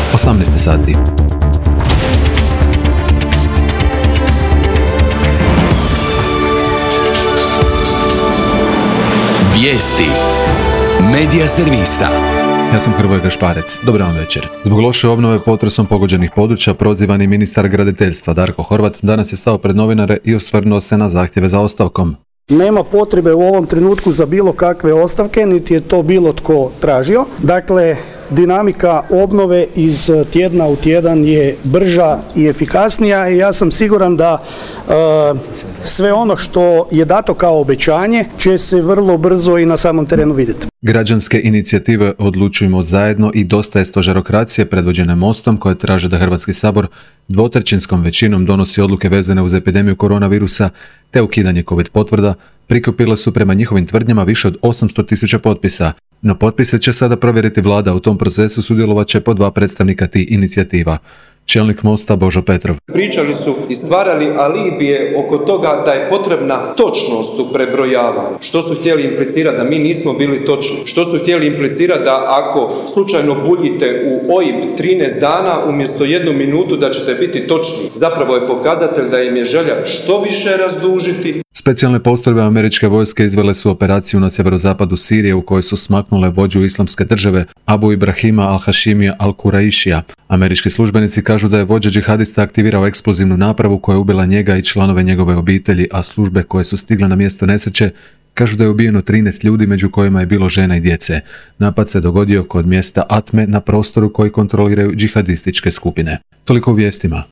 18 sati. Vijesti Medija servisa. Ja sam Hrvoje Gašparec. Dobar vam večer. Zbog loše obnove potresom pogođenih područja, prozivani ministar graditeljstva Darko Horvat danas je stao pred novinare i osvrnuo se na zahtjeve za ostavkom. Nema potrebe u ovom trenutku za bilo kakve ostavke, niti je to bilo tko tražio. Dakle, dinamika obnove iz tjedna u tjedan je brža i efikasnija i ja sam siguran da sve ono što je dato kao obećanje će se vrlo brzo i na samom terenu vidjeti. Građanske inicijative Odlučujmo zajedno i Dosta je stožerokracije predvođene Mostom koje traže da Hrvatski sabor dvotrećinskom većinom donosi odluke vezane uz epidemiju koronavirusa te ukidanje COVID potvrda, prikupile su prema njihovim tvrdnjama više od 800.000 potpisa. No potpise će sada provjeriti vlada, u tom procesu sudjelovat će po 2 predstavnika tih inicijativa. Čelnik Mosta Božo Petrov. Pričali su i stvarali alibije oko toga da je potrebna točnost u prebrojavanju. Što su htjeli implicirati da mi nismo bili točni? Što su htjeli implicirati da ako slučajno buljite u OIB 13 dana umjesto 1 minutu da ćete biti točni? Zapravo je pokazatelj da im je želja što više razdužiti. Specijalne postrojbe američke vojske izvele su operaciju na sjeverozapadu Sirije u kojoj su smaknule vođu islamske države Abu Ibrahima al-Hashimija al-Kuraišija. Američki službenici kažu da je vođa džihadista aktivirao eksplozivnu napravu koja je ubila njega i članove njegove obitelji, a službe koje su stigle na mjesto nesreće kažu da je ubijeno 13 ljudi, među kojima je bilo žena i djece. Napad se dogodio kod mjesta Atme na prostoru koji kontroliraju džihadističke skupine. Toliko u vijestima.